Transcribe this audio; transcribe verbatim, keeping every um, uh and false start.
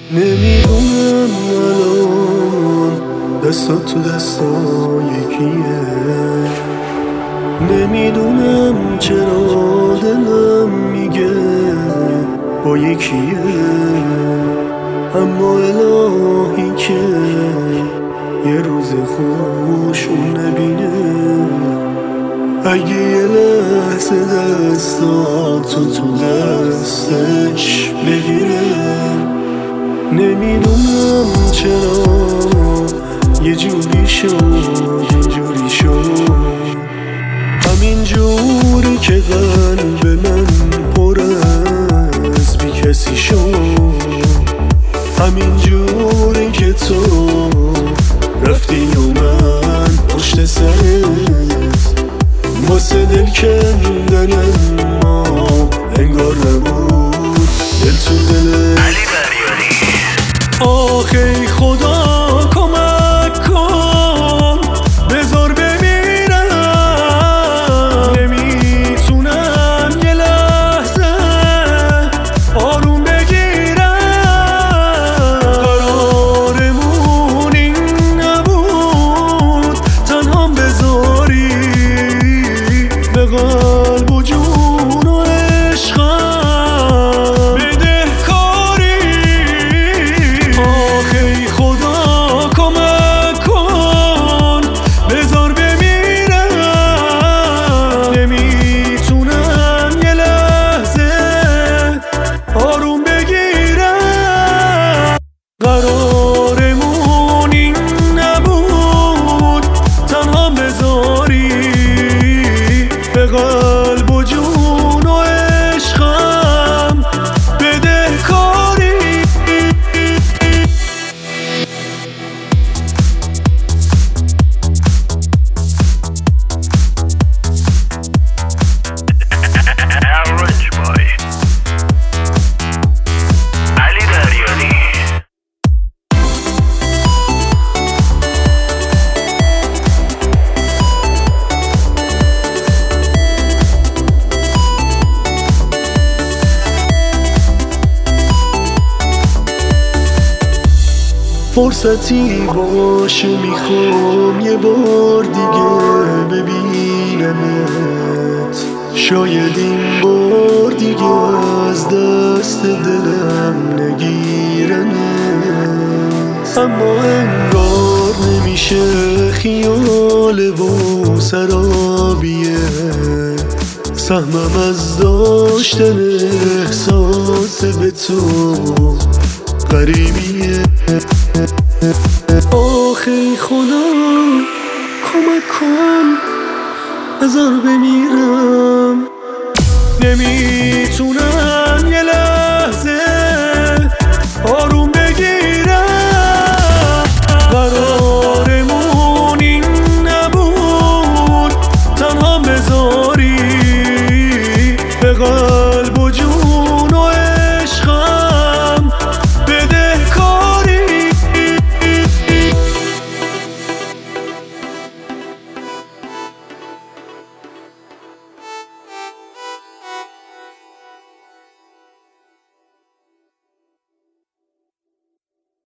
نمیدونم الان دستات تو دستا یکیه، نمیدونم چرا دلم میگه با یکیه، اما الهی که یه روز خوش اون نبینه. اگه یه لحظه دستاتو تو دستش بگیره، نمیدونم چرا یه جوری شد اینجوری شد، همین جوری که قلب من پر از بی کسی شد، همین جوری که تو رفتی و من پشت سرت واسه دل کندن، ما انگار نبود دل تو دلت. آخی خدا کمک کن بذار بمیرم، نمیتونم یه لحظه آروم بگیرم، قرارمون این نبود تنها بذاری به قلب و جون و عشقم بده کاری. آخی خدا کمک کن بذار بمیرم، نمیتونم یه لحظه آروم بگیرم، قرارمون این نبود تنها بذاری به قلب و جون و عشقم بده کاری. Orange boy علی دریانی. فرصتی باشه میخوام یه بار دیگه ببینمت، شاید این بار دیگه از دست دلم نگیرمت، اما انگار نمیشه خیال و سرابیه، سهمم از داشتن احساس به تو غریبیه. آخی خدا کمک کن بذار بمیرم، نمیتونم